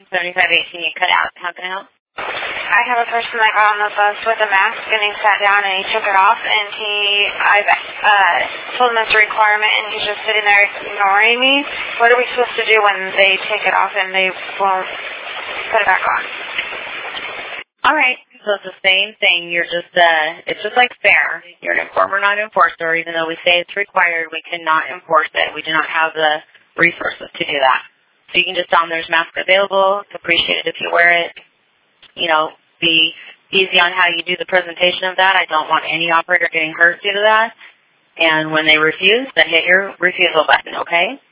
7518, you cut out. How can I help? I have a person that got on the bus with a mask and he sat down and he took it off and I told him it's a requirement and he's just sitting there ignoring me. What are we supposed to do when they take it off and they won't put it back on? All right. So it's the same thing. It's just like fair. You're an informer, not an enforcer. Even though we say it's required, we cannot enforce it. We do not have the resources to do that. So you can just tell them there's masks available. It's appreciated if you wear it. Be easy on how you do the presentation of that. I don't want any operator getting hurt due to that. And when they refuse, then hit your refusal button, okay?